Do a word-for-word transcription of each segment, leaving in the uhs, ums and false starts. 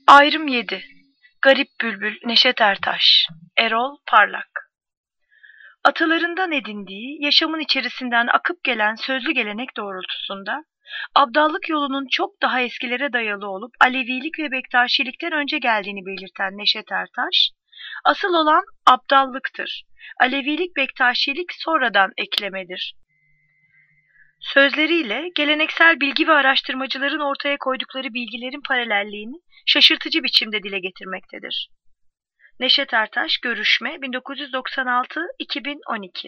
Ayrım yedi. Garip Bülbül Neşet Ertaş. Erol Parlak. Atalarından edindiği, yaşamın içerisinden akıp gelen sözlü gelenek doğrultusunda, abdallık yolunun çok daha eskilere dayalı olup Alevilik ve Bektaşilikten önce geldiğini belirten Neşet Ertaş, asıl olan abdallıktır. Alevilik, Bektaşilik sonradan eklemedir. Sözleriyle geleneksel bilgi ve araştırmacıların ortaya koydukları bilgilerin paralelliğini şaşırtıcı biçimde dile getirmektedir. Neşet Ertaş, Görüşme, bin dokuz yüz doksan altı iki bin on iki.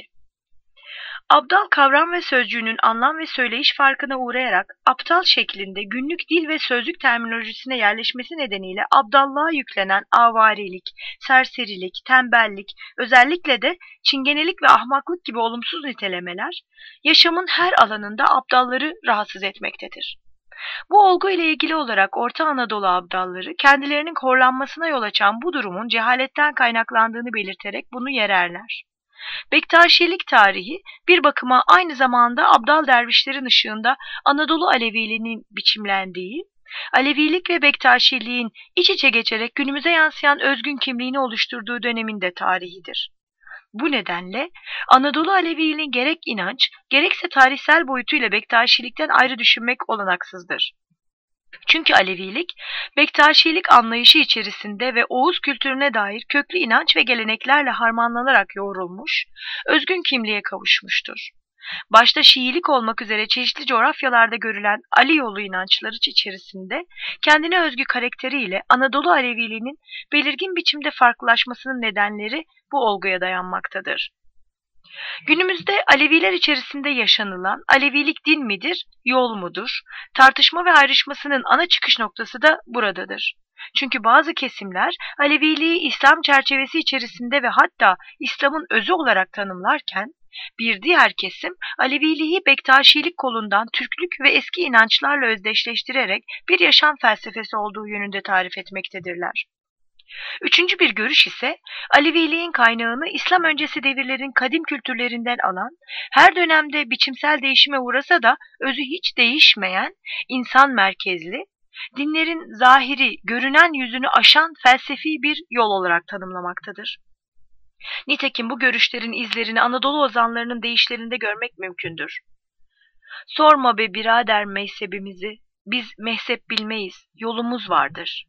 Abdal kavram ve sözcüğünün anlam ve söyleyiş farkına uğrayarak aptal şeklinde günlük dil ve sözlük terminolojisine yerleşmesi nedeniyle abdallığa yüklenen avarilik, serserilik, tembellik, özellikle de çingenelik ve ahmaklık gibi olumsuz nitelemeler yaşamın her alanında abdalları rahatsız etmektedir. Bu olgu ile ilgili olarak Orta Anadolu abdalları kendilerinin horlanmasına yol açan bu durumun cehaletten kaynaklandığını belirterek bunu yererler. Bektaşilik tarihi bir bakıma aynı zamanda abdal dervişlerin ışığında Anadolu Aleviliğinin biçimlendiği, Alevilik ve Bektaşiliğin iç içe geçerek günümüze yansıyan özgün kimliğini oluşturduğu dönemin de tarihidir. Bu nedenle Anadolu Aleviliğinin gerek inanç, gerekse tarihsel boyutuyla Bektaşilikten ayrı düşünmek olanaksızdır. Çünkü Alevilik, Bektaşilik anlayışı içerisinde ve Oğuz kültürüne dair köklü inanç ve geleneklerle harmanlanarak yoğrulmuş, özgün kimliğe kavuşmuştur. Başta Şiilik olmak üzere çeşitli coğrafyalarda görülen Ali yolu inançları içerisinde kendine özgü karakteriyle Anadolu Aleviliğinin belirgin biçimde farklılaşmasının nedenleri bu olguya dayanmaktadır. Günümüzde Aleviler içerisinde yaşanılan Alevilik din midir, yol mudur? Tartışma ve ayrışmasının ana çıkış noktası da buradadır. Çünkü bazı kesimler Aleviliği İslam çerçevesi içerisinde ve hatta İslam'ın özü olarak tanımlarken, bir diğer kesim Aleviliği Bektaşilik kolundan Türklük ve eski inançlarla özdeşleştirerek bir yaşam felsefesi olduğu yönünde tarif etmektedirler. Üçüncü bir görüş ise Aleviliğin kaynağını İslam öncesi devirlerin kadim kültürlerinden alan, her dönemde biçimsel değişime uğrasa da özü hiç değişmeyen, insan merkezli, dinlerin zahiri, görünen yüzünü aşan felsefi bir yol olarak tanımlamaktadır. Nitekim bu görüşlerin izlerini Anadolu ozanlarının deyişlerinde görmek mümkündür. Sorma be birader mezhebimizi, biz mezhep bilmeyiz, yolumuz vardır.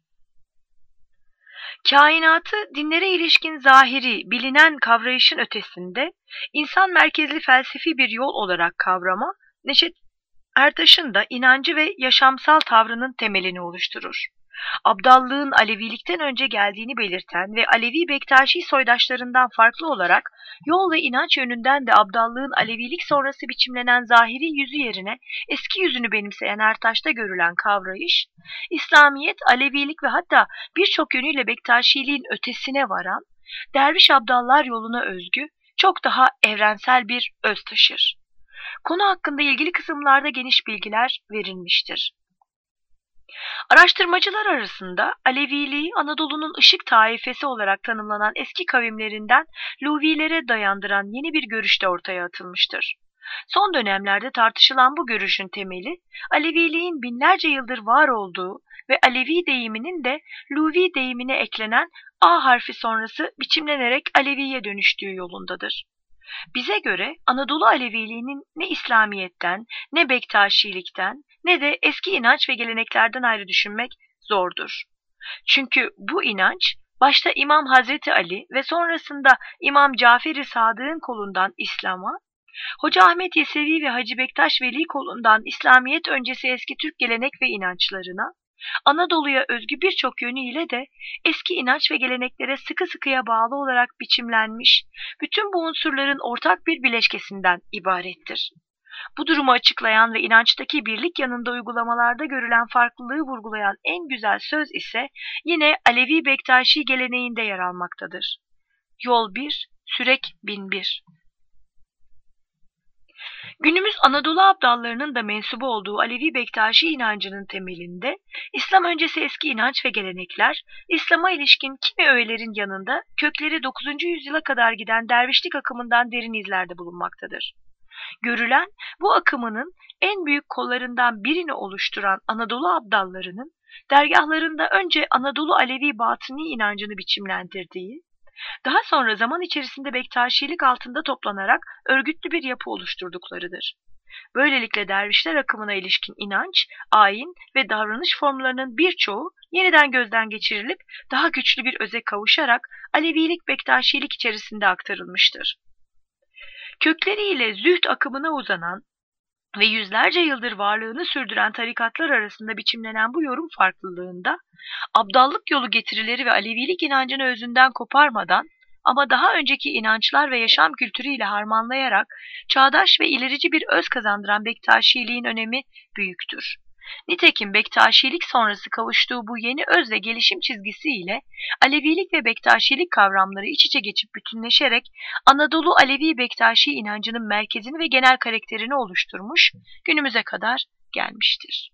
Kainatı dinlere ilişkin zahiri, bilinen kavrayışın ötesinde insan merkezli felsefi bir yol olarak kavrama, Neşet Ertaş'ın da inancı ve yaşamsal tavrının temelini oluşturur. Abdallığın Alevilikten önce geldiğini belirten ve Alevi Bektaşi soydaşlarından farklı olarak yol ve inanç yönünden de abdallığın Alevilik sonrası biçimlenen zahiri yüzü yerine eski yüzünü benimseyen Ertaş'ta görülen kavrayış, İslamiyet, Alevilik ve hatta birçok yönüyle Bektaşiliğin ötesine varan, derviş abdallar yoluna özgü, çok daha evrensel bir öz taşır. Konu hakkında ilgili kısımlarda geniş bilgiler verilmiştir. Araştırmacılar arasında Aleviliği Anadolu'nun ışık taifesi olarak tanımlanan eski kavimlerinden Luvilere dayandıran yeni bir görüş de ortaya atılmıştır. Son dönemlerde tartışılan bu görüşün temeli, Aleviliğin binlerce yıldır var olduğu ve Alevi deyiminin de Luvi deyimine eklenen A harfi sonrası biçimlenerek Aleviye dönüştüğü yolundadır. Bize göre Anadolu Aleviliğinin ne İslamiyet'ten, ne Bektaşilikten, ne de eski inanç ve geleneklerden ayrı düşünmek zordur. Çünkü bu inanç, başta İmam Hazreti Ali ve sonrasında İmam Cafer-i Sadık'ın kolundan İslam'a, Hoca Ahmet Yesevi ve Hacı Bektaş Veli kolundan İslamiyet öncesi eski Türk gelenek ve inançlarına, Anadolu'ya özgü birçok yönüyle de eski inanç ve geleneklere sıkı sıkıya bağlı olarak biçimlenmiş, bütün bu unsurların ortak bir bileşkesinden ibarettir. Bu durumu açıklayan ve inançtaki birlik yanında uygulamalarda görülen farklılığı vurgulayan en güzel söz ise yine Alevi Bektaşi geleneğinde yer almaktadır. Yol bir, Sürek bin bir. Günümüz Anadolu abdallarının da mensubu olduğu Alevi Bektaşi inancının temelinde İslam öncesi eski inanç ve gelenekler, İslam'a ilişkin kimi öğelerin yanında kökleri dokuzuncu yüzyıla kadar giden dervişlik akımından derin izlerde bulunmaktadır. Görülen bu akımının en büyük kollarından birini oluşturan Anadolu abdallarının dergahlarında önce Anadolu Alevi batıni inancını biçimlendirdiği, daha sonra zaman içerisinde Bektaşilik altında toplanarak örgütlü bir yapı oluşturduklarıdır. Böylelikle dervişler akımına ilişkin inanç, ayin ve davranış formlarının birçoğu yeniden gözden geçirilip daha güçlü bir öze kavuşarak Alevilik, Bektaşilik içerisinde aktarılmıştır. Kökleriyle zühd akımına uzanan ve yüzlerce yıldır varlığını sürdüren tarikatlar arasında biçimlenen bu yorum farklılığında, abdallık yolu getirileri ve Alevilik inancını özünden koparmadan ama daha önceki inançlar ve yaşam kültürüyle harmanlayarak çağdaş ve ilerici bir öz kazandıran Bektaşiliğin önemi büyüktür. Nitekim Bektaşilik sonrası kavuştuğu bu yeni öz ve gelişim çizgisiyle Alevilik ve Bektaşilik kavramları iç içe geçip bütünleşerek Anadolu Alevi Bektaşi inancının merkezini ve genel karakterini oluşturmuş, günümüze kadar gelmiştir.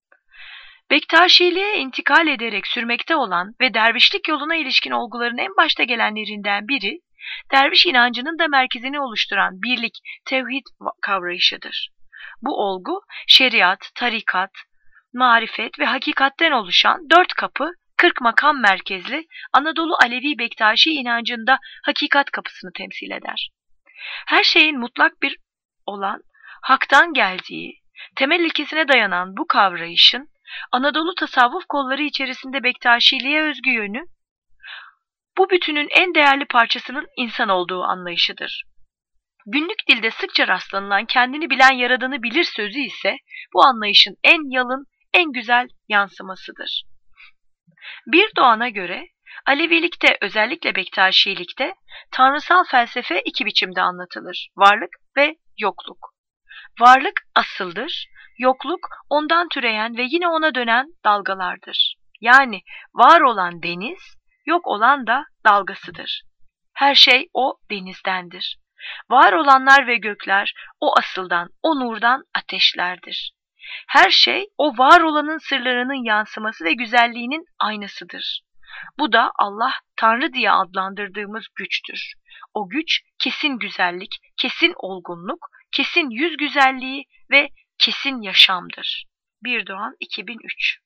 Bektaşiliğe intikal ederek sürmekte olan ve dervişlik yoluna ilişkin olguların en başta gelenlerinden biri, derviş inancının da merkezini oluşturan birlik, tevhid kavrayışıdır. Bu olgu, şeriat, tarikat, marifet ve hakikatten oluşan dört kapı, kırk makam merkezli Anadolu Alevi Bektaşi inancında hakikat kapısını temsil eder. Her şeyin mutlak bir olan, haktan geldiği, temel ilkesine dayanan bu kavrayışın, Anadolu tasavvuf kolları içerisinde Bektaşiliğe özgü yönü, bu bütünün en değerli parçasının insan olduğu anlayışıdır. Günlük dilde sıkça rastlanılan kendini bilen yaradanı bilir sözü ise bu anlayışın en yalın, en güzel yansımasıdır. Bir doğana göre Alevilikte, özellikle Bektaşilikte tanrısal felsefe iki biçimde anlatılır: varlık ve yokluk. Varlık asıldır, yokluk ondan türeyen ve yine ona dönen dalgalardır. Yani var olan deniz, yok olan da dalgasıdır. Her şey o denizdendir. Var olanlar ve gökler o asıldan, o nurdan ateşlerdir. Her şey o var olanın sırlarının yansıması ve güzelliğinin aynasıdır. Bu da Allah, Tanrı diye adlandırdığımız güçtür. O güç kesin güzellik, kesin olgunluk, kesin yüz güzelliği ve kesin yaşamdır. Bir Doğan iki bin üç.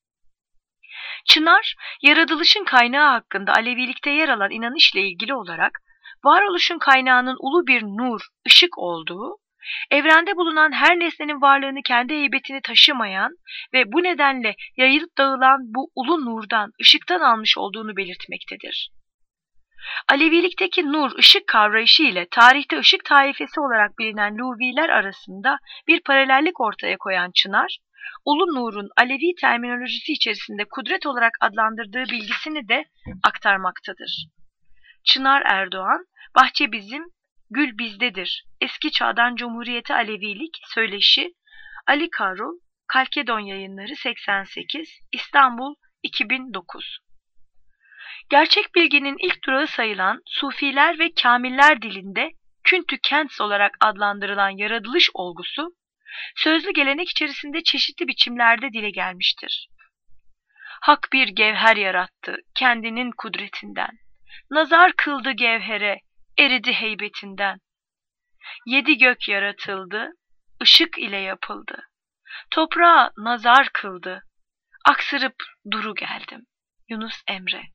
Çınar, yaratılışın kaynağı hakkında Alevilikte yer alan inanışla ilgili olarak, varoluşun kaynağının ulu bir nur, ışık olduğu, evrende bulunan her nesnenin varlığını kendi heybetini taşımayan ve bu nedenle yayılıp dağılan bu ulu nurdan, ışıktan almış olduğunu belirtmektedir. Alevilikteki nur, ışık kavrayışı ile tarihte ışık taifesi olarak bilinen Luviler arasında bir paralellik ortaya koyan Çınar, ulu nurun Alevi terminolojisi içerisinde kudret olarak adlandırdığı bilgisini de aktarmaktadır. Çınar Erdoğan, Bahçe bizim, gül bizdedir. Eski Çağdan Cumhuriyeti Alevilik, Söyleşi, Ali Karul, Kalkedon Yayınları seksen sekiz, İstanbul iki bin dokuz. Gerçek bilginin ilk durağı sayılan Sufiler ve Kamiller dilinde küntü kents olarak adlandırılan yaratılış olgusu, sözlü gelenek içerisinde çeşitli biçimlerde dile gelmiştir. Hak bir gevher yarattı kendinin kudretinden, nazar kıldı gevhere, eridi heybetinden. Yedi gök yaratıldı, ışık ile yapıldı. Toprağa nazar kıldı, aksırıp duru geldim. Yunus Emre.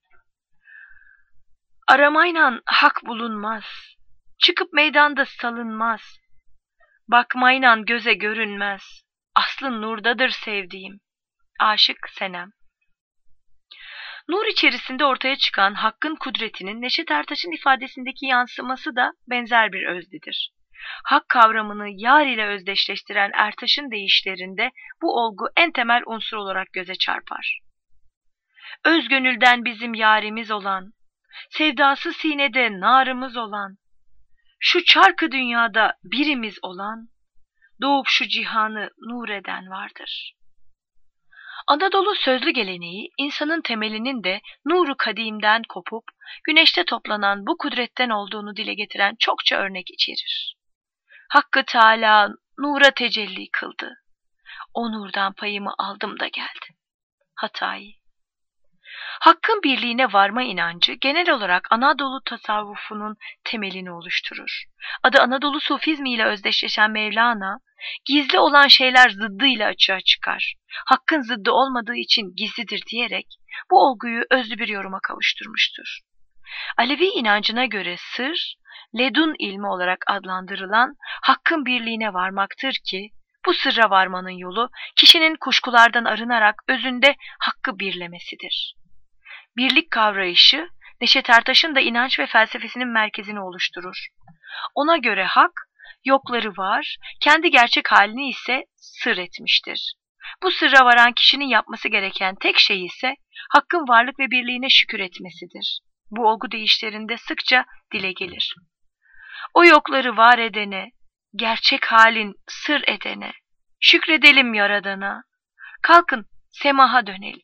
Aramayla hak bulunmaz, çıkıp meydanda salınmaz. Bakmayla göze görünmez, aslı nurdadır sevdiğim. Aşık Senem. Nur içerisinde ortaya çıkan Hakk'ın kudretinin Neşet Ertaş'ın ifadesindeki yansıması da benzer bir özdedir. Hak kavramını yar ile özdeşleştiren Ertaş'ın deyişlerinde bu olgu en temel unsur olarak göze çarpar. Öz gönülden bizim yarimiz olan, sevdası sinede narımız olan, şu çarkı dünyada birimiz olan, doğup şu cihanı nur eden vardır. Anadolu sözlü geleneği, insanın temelinin de nuru kadimden kopup, güneşte toplanan bu kudretten olduğunu dile getiren çokça örnek içerir. Hakkı Teâlâ nura tecelli kıldı. O nurdan payımı aldım da geldim. Hatay. Hakkın birliğine varma inancı genel olarak Anadolu tasavvufunun temelini oluşturur. Adı Anadolu Sufizmi ile özdeşleşen Mevlana, gizli olan şeyler zıddıyla açığa çıkar. Hakkın zıddı olmadığı için gizlidir diyerek bu olguyu özlü bir yoruma kavuşturmuştur. Alevi inancına göre sır, ledun ilmi olarak adlandırılan hakkın birliğine varmaktır ki, bu sırra varmanın yolu kişinin kuşkulardan arınarak özünde hakkı birlemesidir. Birlik kavrayışı, Neşet Ertaş'ın da inanç ve felsefesinin merkezini oluşturur. Ona göre hak, yokları var, kendi gerçek halini ise sır etmiştir. Bu sırra varan kişinin yapması gereken tek şey ise hakkın varlık ve birliğine şükür etmesidir. Bu olgu deyişlerinde sıkça dile gelir. O yokları var edene, gerçek halin sır edene, şükredelim Yaradan'a, kalkın semaha dönelim.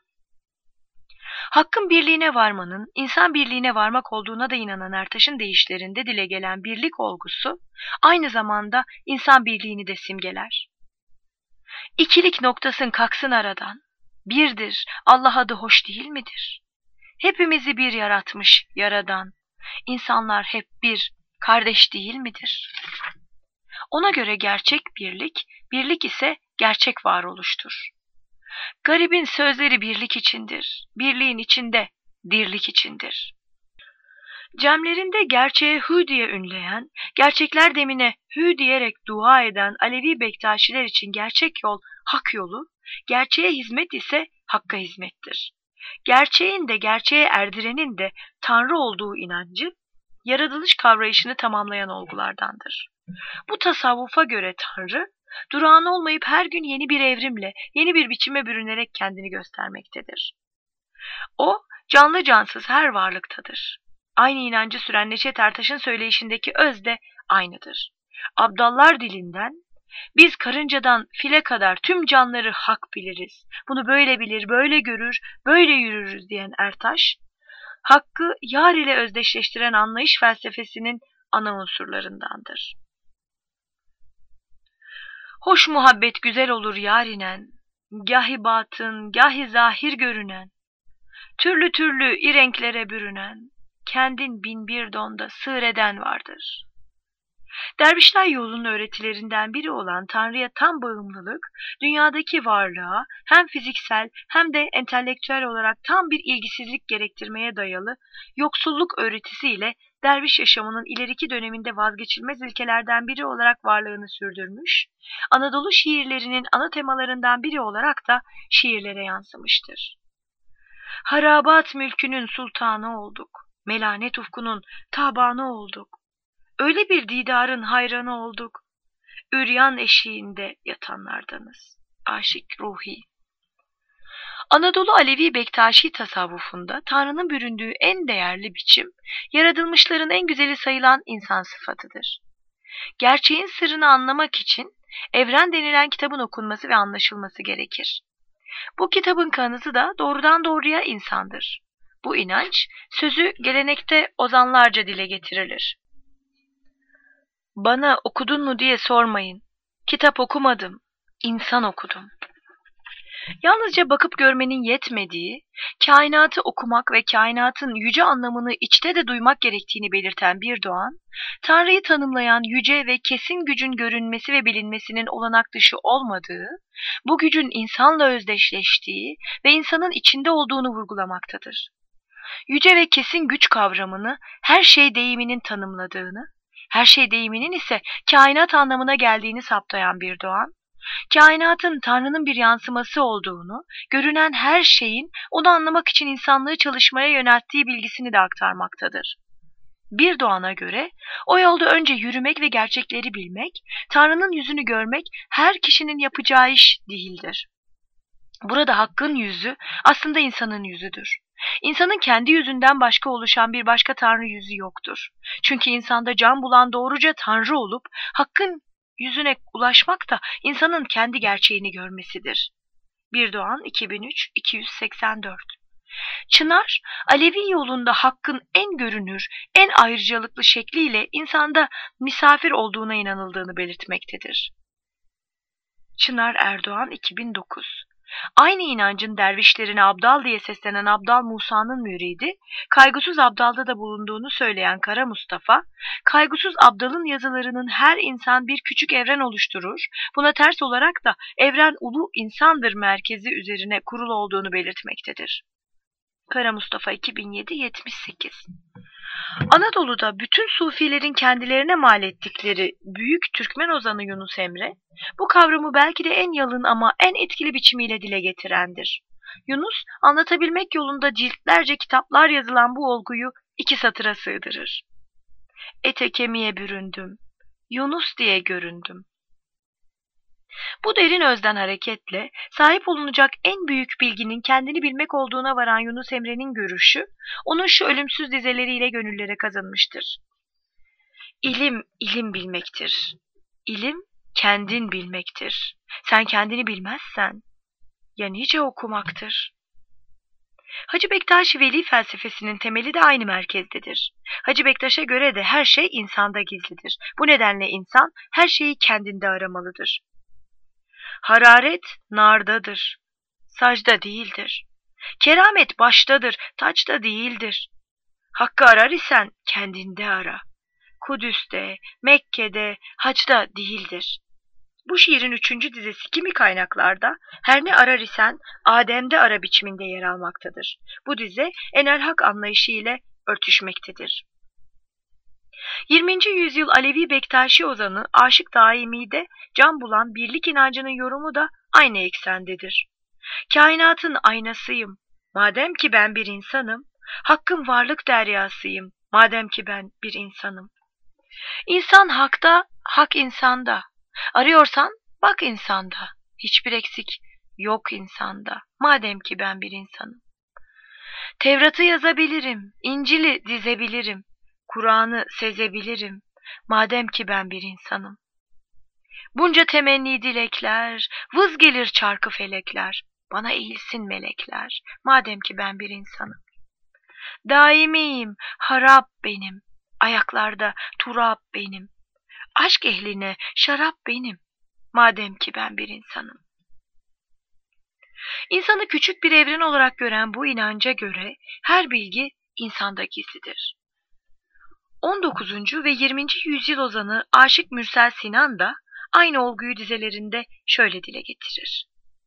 Hakkın birliğine varmanın, insan birliğine varmak olduğuna da inanan Ertaş'ın deyişlerinde dile gelen birlik olgusu, aynı zamanda insan birliğini de simgeler. İkilik noktasın kalksın aradan, birdir, Allah adı hoş değil midir? Hepimizi bir yaratmış Yaradan, insanlar hep bir, kardeş değil midir? Ona göre gerçek birlik, birlik ise gerçek varoluştur. Garibin sözleri birlik içindir, birliğin içinde dirlik içindir. Cemlerinde gerçeğe hü diye ünleyen, gerçekler demine hü diyerek dua eden Alevi Bektaşiler için gerçek yol hak yolu, gerçeğe hizmet ise hakka hizmettir. Gerçeğin de gerçeğe erdirenin de Tanrı olduğu inancı, yaratılış kavrayışını tamamlayan olgulardandır. Bu tasavvufa göre Tanrı, durağan olmayıp her gün yeni bir evrimle, yeni bir biçime bürünerek kendini göstermektedir. O, canlı cansız her varlıktadır. Aynı inancı süren Neşet Ertaş'ın söyleyişindeki öz de aynıdır. Abdallar dilinden, biz karıncadan file kadar tüm canları hak biliriz. Bunu böyle bilir, böyle görür, böyle yürürüz diyen Ertaş, hakkı yar ile özdeşleştiren anlayış felsefesinin ana unsurlarındandır. Hoş muhabbet güzel olur yarinen, gahi batın, gahi zahir görünen, türlü türlü irenklere bürünen, kendin bin bir donda sığır eden vardır. Dervişler yolunun öğretilerinden biri olan Tanrı'ya tam bağımlılık, dünyadaki varlığa hem fiziksel hem de entelektüel olarak tam bir ilgisizlik gerektirmeye dayalı yoksulluk öğretisiyle derviş yaşamının ileriki döneminde vazgeçilmez ilkelerden biri olarak varlığını sürdürmüş, Anadolu şiirlerinin ana temalarından biri olarak da şiirlere yansımıştır. Harabat mülkünün sultanı olduk, melanet ufkunun tabanı olduk, öyle bir didarın hayranı olduk, üryan eşiğinde yatanlardanız. Aşık Ruhi. Anadolu Alevi Bektaşi tasavvufunda Tanrı'nın büründüğü en değerli biçim, yaratılmışların en güzeli sayılan insan sıfatıdır. Gerçeğin sırrını anlamak için Evren denilen kitabın okunması ve anlaşılması gerekir. Bu kitabın kanıtı da doğrudan doğruya insandır. Bu inanç, sözü gelenekte ozanlarca dile getirilir. Bana okudun mu diye sormayın. Kitap okumadım, insan okudum. Yalnızca bakıp görmenin yetmediği, kainatı okumak ve kainatın yüce anlamını içte de duymak gerektiğini belirten bir doğan, Tanrı'yı tanımlayan yüce ve kesin gücün görünmesi ve bilinmesinin olanak dışı olmadığı, bu gücün insanla özdeşleştiği ve insanın içinde olduğunu vurgulamaktadır. Yüce ve kesin güç kavramını her şey deyiminin tanımladığını, her şey deyiminin ise kainat anlamına geldiğini saptayan bir doğan, kainatın Tanrı'nın bir yansıması olduğunu, görünen her şeyin onu anlamak için insanlığı çalışmaya yönelttiği bilgisini de aktarmaktadır. Bir doğana göre o yolda önce yürümek ve gerçekleri bilmek, Tanrı'nın yüzünü görmek her kişinin yapacağı iş değildir. Burada hakkın yüzü aslında insanın yüzüdür. İnsanın kendi yüzünden başka oluşan bir başka Tanrı yüzü yoktur. Çünkü insanda can bulan doğruca Tanrı olup hakkın yüzüne ulaşmak da insanın kendi gerçeğini görmesidir. Bir Doğan iki bin üç iki yüz seksen dört. Çınar, Alevi yolunda hakkın en görünür, en ayrıcalıklı şekliyle insanda misafir olduğuna inanıldığını belirtmektedir. Çınar Erdoğan iki bin dokuz. Aynı inancın dervişlerine Abdal diye seslenen Abdal Musa'nın müridi, Kaygısız Abdal'da da bulunduğunu söyleyen Kara Mustafa, Kaygısız Abdal'ın yazılarının her insan bir küçük evren oluşturur, buna ters olarak da evren ulu insandır merkezi üzerine kurulu olduğunu belirtmektedir. Kara Mustafa iki bin yedi yetmiş sekiz. Anadolu'da bütün Sufilerin kendilerine mal ettikleri büyük Türkmen ozanı Yunus Emre, bu kavramı belki de en yalın ama en etkili biçimiyle dile getirendir. Yunus, anlatabilmek yolunda ciltlerce kitaplar yazılan bu olguyu iki satıra sığdırır. Ete kemiğe büründüm, Yunus diye göründüm. Bu derin özden hareketle sahip olunacak en büyük bilginin kendini bilmek olduğuna varan Yunus Emre'nin görüşü, onun şu ölümsüz dizeleriyle gönüllere kazınmıştır. İlim, ilim bilmektir. İlim, kendin bilmektir. Sen kendini bilmezsen, ya nice okumaktır. Hacı Bektaş Veli felsefesinin temeli de aynı merkezdedir. Hacı Bektaş'a göre de her şey insanda gizlidir. Bu nedenle insan her şeyi kendinde aramalıdır. Hararet nardadır, sacda değildir. Keramet baştadır, taçta değildir. Hakkı arar isen kendinde ara. Kudüs'te, Mekke'de, hacda değildir. Bu şiirin üçüncü dizesi kimi kaynaklarda her ne arar isen Adem'de ara biçiminde yer almaktadır. Bu dize enel hak anlayışı ile örtüşmektedir. yirminci yüzyıl Alevi Bektaşi ozanı Aşık Daimi'de can bulan birlik inancının yorumu da aynı eksendedir. Kainatın aynasıyım, madem ki ben bir insanım, hakkın varlık deryasıyım, madem ki ben bir insanım. İnsan hakta, hak insanda. Arıyorsan bak insanda, hiçbir eksik yok insanda, madem ki ben bir insanım. Tevrat'ı yazabilirim, İncil'i dizebilirim, Kur'an'ı sezebilirim, madem ki ben bir insanım. Bunca temenni dilekler, vız gelir çarkı felekler, bana eğilsin melekler, madem ki ben bir insanım. Daimiyim, harap benim, ayaklarda turap benim, aşk ehline şarap benim, madem ki ben bir insanım. İnsanı küçük bir evren olarak gören bu inanca göre her bilgi insanda gizlidir. on dokuzuncu ve yirminci yüzyıl ozanı Aşık Mürsel Sinan da aynı olguyu dizelerinde şöyle dile getirir.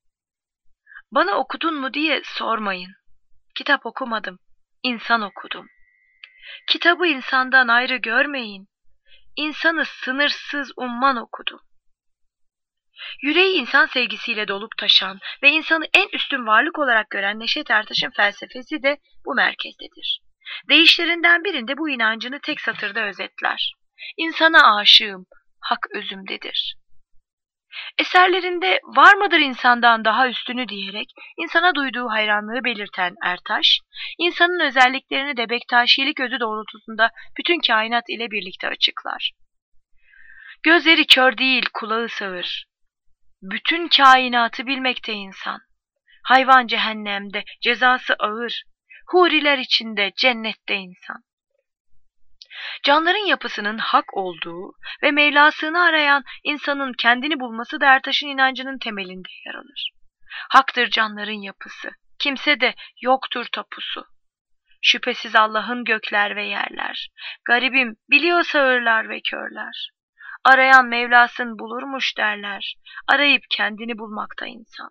Bana okudun mu diye sormayın. Kitap okumadım, insan okudum. Kitabı insandan ayrı görmeyin. İnsanı sınırsız umman okudum. Yüreği insan sevgisiyle dolup taşan ve insanı en üstün varlık olarak gören Neşet Ertaş'ın felsefesi de bu merkezdedir. Deyişlerinden birinde bu inancını tek satırda özetler. İnsana aşığım, hak özümdedir. Eserlerinde var mıdır insandan daha üstünü diyerek insana duyduğu hayranlığı belirten Ertaş, insanın özelliklerini de Bektaşilik özü doğrultusunda bütün kainat ile birlikte açıklar. Gözleri kör değil, kulağı sağır. Bütün kainatı bilmekte insan. Hayvan cehennemde, cezası ağır. Huriler içinde, cennette insan. Canların yapısının hak olduğu ve Mevlasını arayan insanın kendini bulması da Ertaş'ın inancının temelinde yer alır. Haktır canların yapısı, kimse de yoktur tapusu. Şüphesiz Allah'ın gökler ve yerler, garibim biliyor sağırlar ve körler. Arayan Mevlasını bulurmuş derler, arayıp kendini bulmakta insan.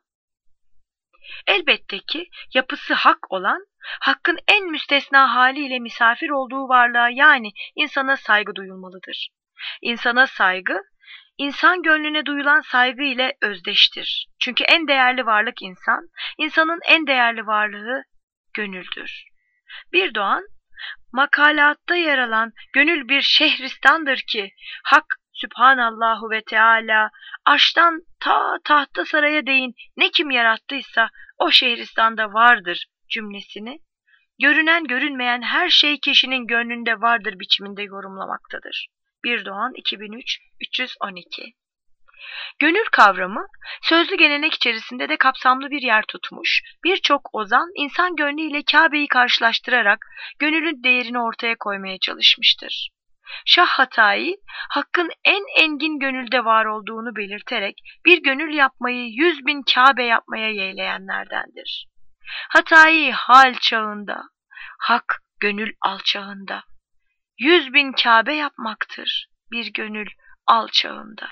Elbette ki yapısı hak olan, hakkın en müstesna haliyle misafir olduğu varlığa yani insana saygı duyulmalıdır. İnsana saygı, insan gönlüne duyulan saygı ile özdeştir. Çünkü en değerli varlık insan, insanın en değerli varlığı gönüldür. Bir doğan, makalatta yer alan gönül bir şehristandır ki, hak Sübhanallahu ve Teala arştan ta tahta saraya değin ne kim yarattıysa o şehristanda vardır cümlesini, görünen görünmeyen her şey kişinin gönlünde vardır biçiminde yorumlamaktadır. Bir Doğan iki bin üç üç yüz on iki. Gönül kavramı sözlü gelenek içerisinde de kapsamlı bir yer tutmuş, birçok ozan insan gönlü ile Kabe'yi karşılaştırarak gönülün değerini ortaya koymaya çalışmıştır. Şah Hatayi, hakkın en engin gönülde var olduğunu belirterek bir gönül yapmayı yüz bin Kabe yapmaya yeğleyenlerdendir. Hatayi hal çağında, hak gönül alçağında. Yüz bin Kabe yapmaktır bir gönül alçağında.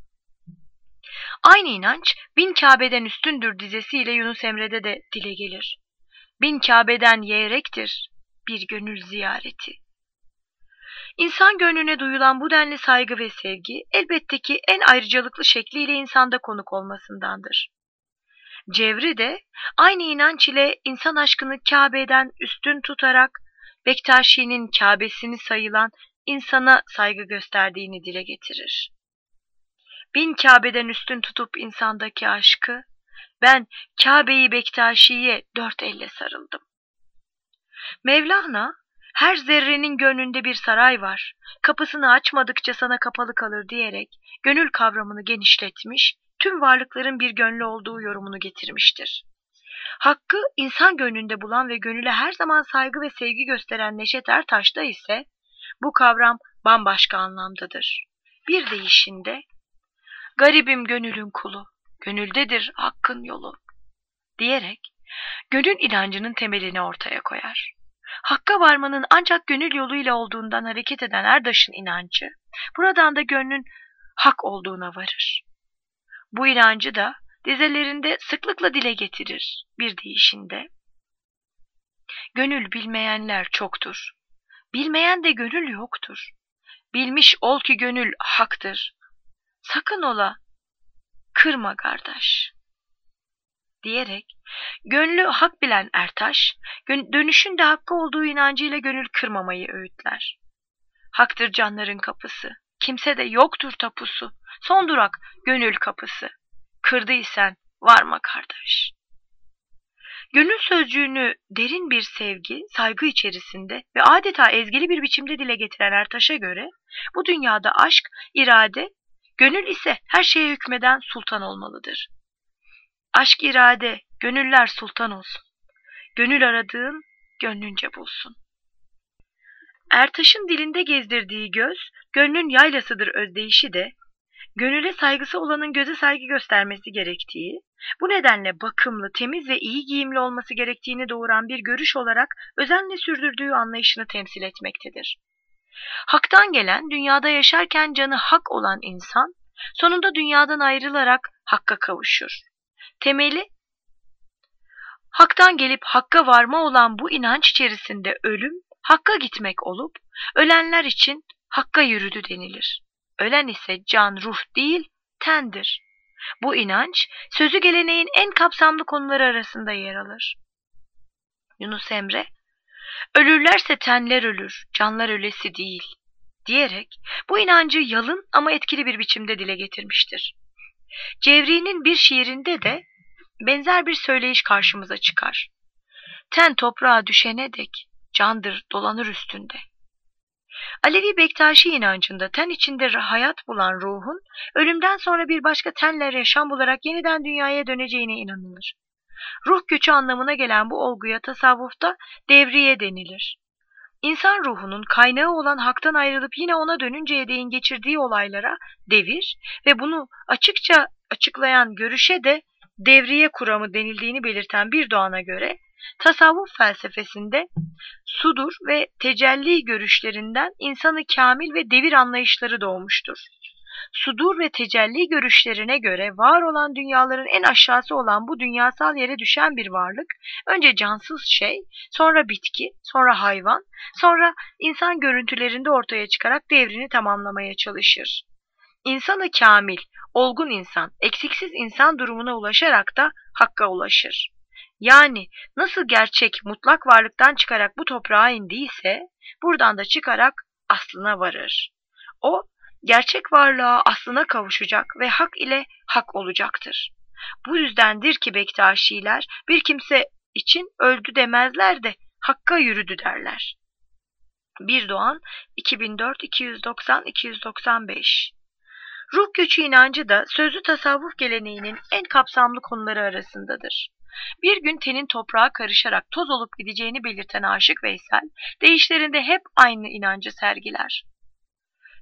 Aynı inanç bin Kabe'den üstündür dizesiyle Yunus Emre'de de dile gelir. Bin Kabe'den yeğrektir bir gönül ziyareti. İnsan gönlüne duyulan bu denli saygı ve sevgi elbette ki en ayrıcalıklı şekliyle insanda konuk olmasındandır. Cevri de aynı inanç ile insan aşkını Kabe'den üstün tutarak Bektaşi'nin Kabe'sini sayılan insana saygı gösterdiğini dile getirir. Bin Kabe'den üstün tutup insandaki aşkı, ben Kabe'yi Bektaşi'ye dört elle sarıldım. Mevlana, her zerrenin gönlünde bir saray var, kapısını açmadıkça sana kapalı kalır diyerek gönül kavramını genişletmiş, tüm varlıkların bir gönlü olduğu yorumunu getirmiştir. Hakkı insan gönlünde bulan ve gönüle her zaman saygı ve sevgi gösteren Neşet Ertaş'ta ise bu kavram bambaşka anlamdadır. Bir deyişinde, garibim gönülün kulu, gönüldedir hakkın yolu diyerek gönül inancının temelini ortaya koyar. Hakka varmanın ancak gönül yoluyla olduğundan hareket eden Ertaş'ın inancı, buradan da gönlün hak olduğuna varır. Bu inancı da dizelerinde sıklıkla dile getirir bir deyişinde. Gönül bilmeyenler çoktur, bilmeyen de gönül yoktur. Bilmiş ol ki gönül haktır, sakın ola kırma kardeş diyerek gönlü hak bilen Ertaş, dönüşün de hakkı olduğu inancıyla gönül kırmamayı öğütler. Haktır canların kapısı, kimse de yoktur tapusu, son durak gönül kapısı, kırdıysan varma kardeş. Gönül sözcüğünü derin bir sevgi, saygı içerisinde ve adeta ezgili bir biçimde dile getiren Ertaş'a göre bu dünyada aşk, irade, gönül ise her şeye hükmeden sultan olmalıdır. Aşk, irade, gönüller sultan olsun. Gönül aradığın gönlünce bulsun. Ertaş'ın dilinde gezdirdiği göz, gönlün yaylasıdır özdeyişi de, gönüle saygısı olanın göze saygı göstermesi gerektiği, bu nedenle bakımlı, temiz ve iyi giyimli olması gerektiğini doğuran bir görüş olarak özenle sürdürdüğü anlayışını temsil etmektedir. Hak'tan gelen, dünyada yaşarken canı hak olan insan, sonunda dünyadan ayrılarak Hakk'a kavuşur. Temeli, Hak'tan gelip Hakk'a varma olan bu inanç içerisinde ölüm, Hakk'a gitmek olup, ölenler için Hakk'a yürüdü denilir. Ölen ise can, ruh değil, tendir. Bu inanç, sözü geleneğin en kapsamlı konuları arasında yer alır. Yunus Emre, ölürlerse tenler ölür, canlar ölesi değil diyerek bu inancı yalın ama etkili bir biçimde dile getirmiştir. Cevri'nin bir şiirinde de benzer bir söyleyiş karşımıza çıkar. Ten toprağa düşene dek candır dolanır üstünde. Alevi Bektaşi inancında ten içinde hayat bulan ruhun ölümden sonra bir başka tenle yaşam bularak yeniden dünyaya döneceğine inanılır. Ruh göçü anlamına gelen bu olguya tasavvufta devriye denilir. İnsan ruhunun kaynağı olan haktan ayrılıp yine ona dönünceye değin geçirdiği olaylara devir ve bunu açıkça açıklayan görüşe de devriye kuramı denildiğini belirten bir doğana göre tasavvuf felsefesinde sudur ve tecelli görüşlerinden insanı kamil ve devir anlayışları doğmuştur. Sudur ve tecelli görüşlerine göre var olan dünyaların en aşağısı olan bu dünyasal yere düşen bir varlık, önce cansız şey, sonra bitki, sonra hayvan, sonra insan görüntülerinde ortaya çıkarak devrini tamamlamaya çalışır. İnsanı kamil, olgun insan, eksiksiz insan durumuna ulaşarak da hakka ulaşır. Yani nasıl gerçek mutlak varlıktan çıkarak bu toprağa indiyse, buradan da çıkarak aslına varır. O, gerçek varlığa aslına kavuşacak ve hak ile hak olacaktır. Bu yüzdendir ki Bektaşiler bir kimse için öldü demezler de hakka yürüdü derler. Bir Doğan iki bin dört iki yüz doksan iki yüz doksan beş. Ruh göçü inancı da sözlü tasavvuf geleneğinin en kapsamlı konuları arasındadır. Bir gün tenin toprağa karışarak toz olup gideceğini belirten Aşık Veysel, deyişlerinde hep aynı inancı sergiler.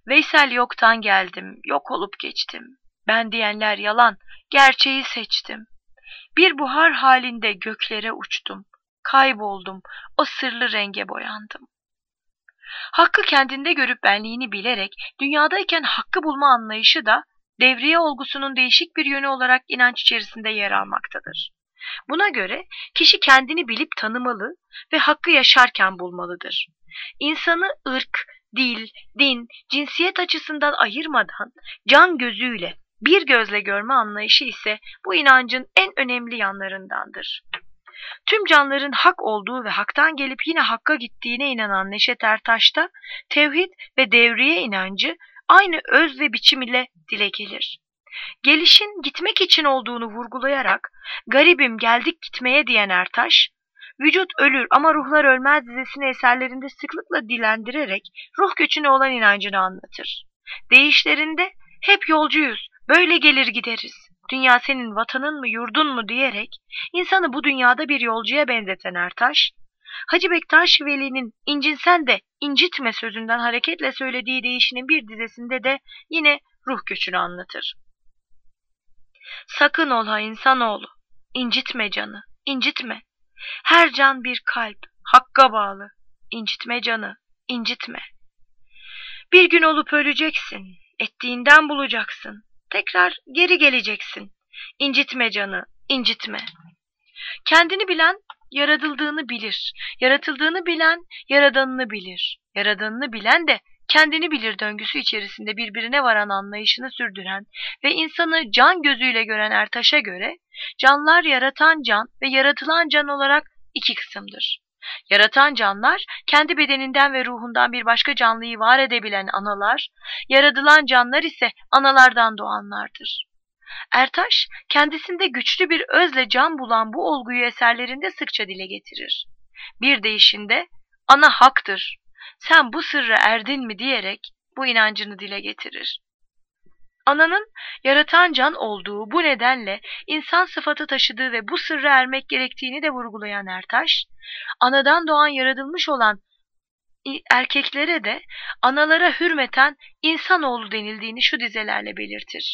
Veysel yoktan geldim, yok olup geçtim. Ben diyenler yalan, gerçeği seçtim. Bir buhar halinde göklere uçtum. Kayboldum, o sırlı renge boyandım. Hakkı kendinde görüp benliğini bilerek dünyadayken hakkı bulma anlayışı da devriye olgusunun değişik bir yönü olarak inanç içerisinde yer almaktadır. Buna göre kişi kendini bilip tanımalı ve hakkı yaşarken bulmalıdır. İnsanı ırk, dil, din, cinsiyet açısından ayırmadan can gözüyle bir gözle görme anlayışı ise bu inancın en önemli yanlarındandır. Tüm canlıların hak olduğu ve haktan gelip yine hakka gittiğine inanan Neşet Ertaş'ta tevhid ve devriye inancı aynı öz ve biçim ile dile gelir. Gelişin gitmek için olduğunu vurgulayarak garibim geldik gitmeye diyen Ertaş, vücut ölür ama ruhlar ölmez dizesini eserlerinde sıklıkla dilendirerek ruh göçüne olan inancını anlatır. Deyişlerinde hep yolcuyuz, böyle gelir gideriz, dünya senin vatanın mı yurdun mu diyerek insanı bu dünyada bir yolcuya benzeten Ertaş, Hacı Bektaş Veli'nin incinsen de incitme sözünden hareketle söylediği deyişinin bir dizesinde de yine ruh göçünü anlatır. Sakın ola insanoğlu, incitme canı, incitme. Her can bir kalp, hakka bağlı, incitme canı, incitme. Bir gün olup öleceksin, ettiğinden bulacaksın, tekrar geri geleceksin. İncitme canı, incitme. Kendini bilen yaratıldığını bilir, yaratıldığını bilen yaradanını bilir, yaradanını bilen de kendini bilir döngüsü içerisinde birbirine varan anlayışını sürdüren ve insanı can gözüyle gören Ertaş'a göre canlar yaratan can ve yaratılan can olarak iki kısımdır. Yaratan canlar kendi bedeninden ve ruhundan bir başka canlıyı var edebilen analar, yaratılan canlar ise analardan doğanlardır. Ertaş, kendisinde güçlü bir özle can bulan bu olguyu eserlerinde sıkça dile getirir. Bir deyişinde, ana haktır, sen bu sırra erdin mi diyerek bu inancını dile getirir. Ananın yaratan can olduğu bu nedenle insan sıfatı taşıdığı ve bu sırra ermek gerektiğini de vurgulayan Ertaş, anadan doğan yaratılmış olan erkeklere de analara hürmeten insanoğlu denildiğini şu dizelerle belirtir.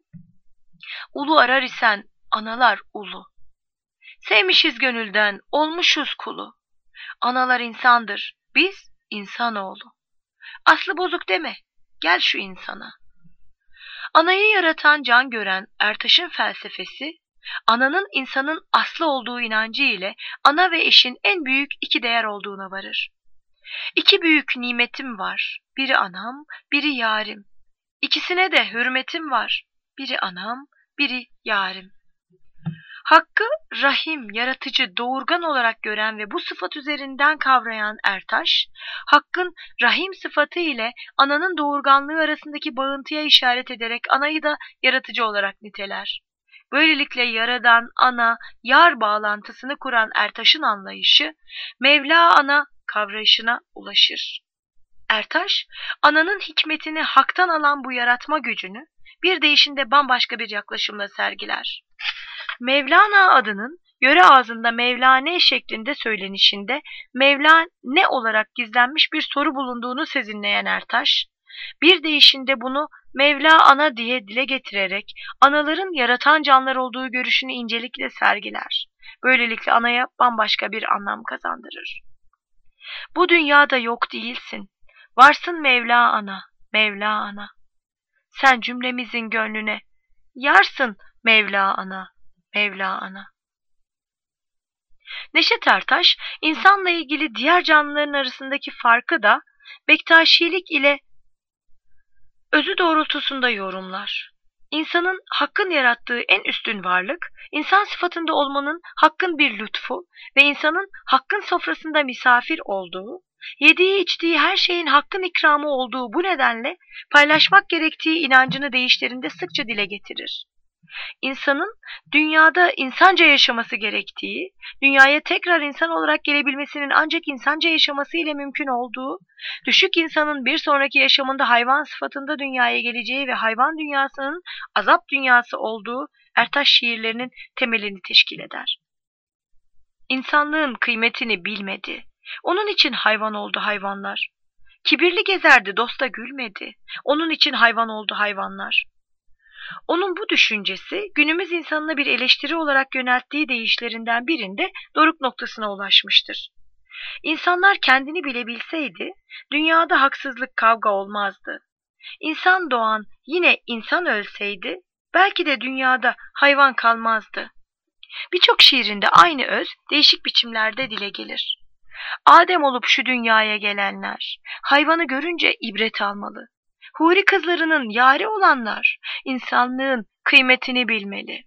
Ulu arar isen analar ulu. Sevmişiz gönülden, olmuşuz kulu. Analar insandır, biz insanoğlu. Aslı bozuk deme, gel şu insana. Anayı yaratan can gören Ertaş'ın felsefesi, ananın insanın aslı olduğu inancı ile ana ve eşin en büyük iki değer olduğuna varır. İki büyük nimetim var, biri anam, biri yarim. İkisine de hürmetim var, biri anam, biri yarim. Hakkı rahim, yaratıcı, doğurgan olarak gören ve bu sıfat üzerinden kavrayan Ertaş, Hakk'ın rahim sıfatı ile ananın doğurganlığı arasındaki bağıntıya işaret ederek anayı da yaratıcı olarak niteler. Böylelikle yaradan, ana, yar bağlantısını kuran Ertaş'ın anlayışı, Mevla ana kavrayışına ulaşır. Ertaş, ananın hikmetini haktan alan bu yaratma gücünü bir deyişinde bambaşka bir yaklaşımla sergiler. Mevlana adının yöre ağzında Mevlane şeklinde söylenişinde Mevla ne olarak gizlenmiş bir soru bulunduğunu sezinleyen Ertaş, bir deyişinde bunu Mevla ana diye dile getirerek anaların yaratan canlar olduğu görüşünü incelikle sergiler. Böylelikle anaya bambaşka bir anlam kazandırır. Bu dünyada yok değilsin, varsın Mevla ana, Mevla ana. Sen cümlemizin gönlüne yarsın Mevla ana, Mevla ana. Neşet Ertaş, insanla ilgili diğer canlıların arasındaki farkı da Bektaşilik ile özü doğrultusunda yorumlar. İnsanın hakkın yarattığı en üstün varlık, insan sıfatında olmanın hakkın bir lütfu ve insanın hakkın sofrasında misafir olduğu, yediği içtiği her şeyin hakkın ikramı olduğu bu nedenle paylaşmak gerektiği inancını deyişlerinde sıkça dile getirir. İnsanın dünyada insanca yaşaması gerektiği, dünyaya tekrar insan olarak gelebilmesinin ancak insanca yaşaması ile mümkün olduğu, düşük insanın bir sonraki yaşamında hayvan sıfatında dünyaya geleceği ve hayvan dünyasının azap dünyası olduğu Ertaş şiirlerinin temelini teşkil eder. İnsanlığın kıymetini bilmedi. Onun için hayvan oldu hayvanlar. Kibirli gezerdi, dosta gülmedi. Onun için hayvan oldu hayvanlar. Onun bu düşüncesi günümüz insanına bir eleştiri olarak yönelttiği deyişlerinden birinde doruk noktasına ulaşmıştır. İnsanlar kendini bilebilseydi dünyada haksızlık, kavga olmazdı. İnsan doğan yine insan ölseydi belki de dünyada hayvan kalmazdı. Birçok şiirinde aynı öz değişik biçimlerde dile gelir. Adem olup şu dünyaya gelenler, hayvanı görünce ibret almalı. Huri kızlarının yari olanlar, insanlığın kıymetini bilmeli.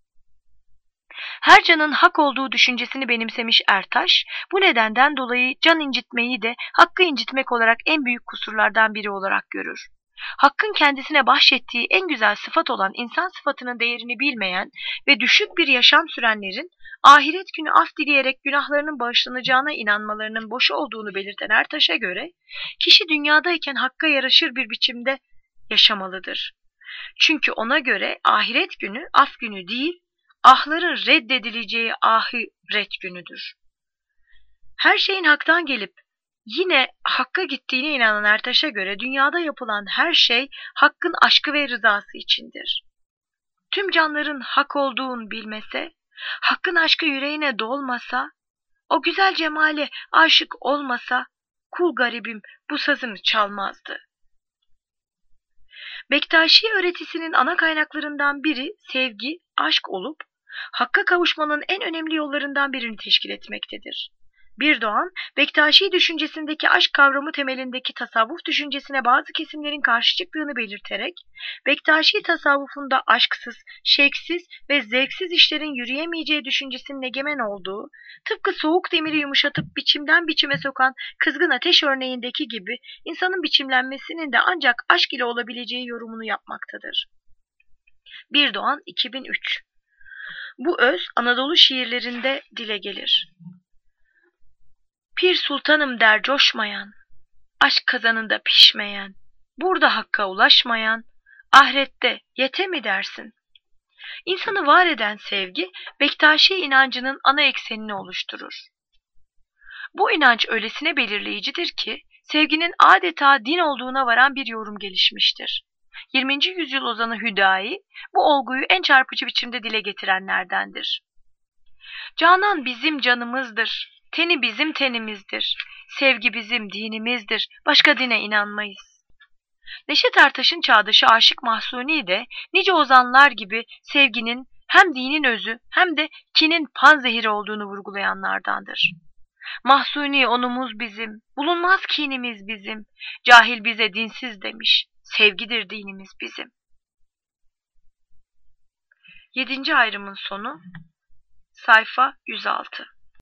Her canın hak olduğu düşüncesini benimsemiş Ertaş, bu nedenden dolayı can incitmeyi de hakkı incitmek olarak en büyük kusurlardan biri olarak görür. Hakkın kendisine bahşettiği en güzel sıfat olan insan sıfatının değerini bilmeyen ve düşük bir yaşam sürenlerin ahiret günü af dileyerek günahlarının bağışlanacağına inanmalarının boş olduğunu belirten Ertaş'a göre kişi dünyadayken hakka yaraşır bir biçimde yaşamalıdır. Çünkü ona göre ahiret günü af günü değil, ahların reddedileceği ahiret günüdür. Her şeyin haktan gelip yine hakka gittiğine inanan Ertaş'a göre dünyada yapılan her şey hakkın aşkı ve rızası içindir. Tüm canların hak olduğunu bilmese, hakkın aşkı yüreğine dolmasa, o güzel cemale aşık olmasa, kul garibim bu sazını çalmazdı. Bektaşi öğretisinin ana kaynaklarından biri sevgi, aşk olup, hakka kavuşmanın en önemli yollarından birini teşkil etmektedir. Bir Doğan, Bektaşi düşüncesindeki aşk kavramı temelindeki tasavvuf düşüncesine bazı kesimlerin karşı çıktığını belirterek, Bektaşi tasavvufunda aşksız, şevksiz ve zevksiz işlerin yürüyemeyeceği düşüncesinin egemen olduğu, tıpkı soğuk demiri yumuşatıp biçimden biçime sokan kızgın ateş örneğindeki gibi insanın biçimlenmesinin de ancak aşk ile olabileceği yorumunu yapmaktadır. Bir Doğan iki bin üç. Bu öz Anadolu şiirlerinde dile gelir. Pir sultanım der coşmayan, aşk kazanında pişmeyen, burada hakka ulaşmayan, ahirette yete mi dersin? İnsanı var eden sevgi, Bektaşi inancının ana eksenini oluşturur. Bu inanç öylesine belirleyicidir ki, sevginin adeta din olduğuna varan bir yorum gelişmiştir. yirminci yüzyıl ozanı Hüdayi, bu olguyu en çarpıcı biçimde dile getirenlerdendir. Canan bizim canımızdır. Teni bizim tenimizdir. Sevgi bizim dinimizdir. Başka dine inanmayız. Neşet Ertaş'ın çağdaşı Aşık Mahzuni de nice ozanlar gibi sevginin hem dinin özü hem de kinin panzehiri olduğunu vurgulayanlardandır. Mahzuni onumuz bizim, bulunmaz kinimiz bizim, cahil bize dinsiz demiş, sevgidir dinimiz bizim. Yedinci ayrımın sonu, sayfa yüz altı.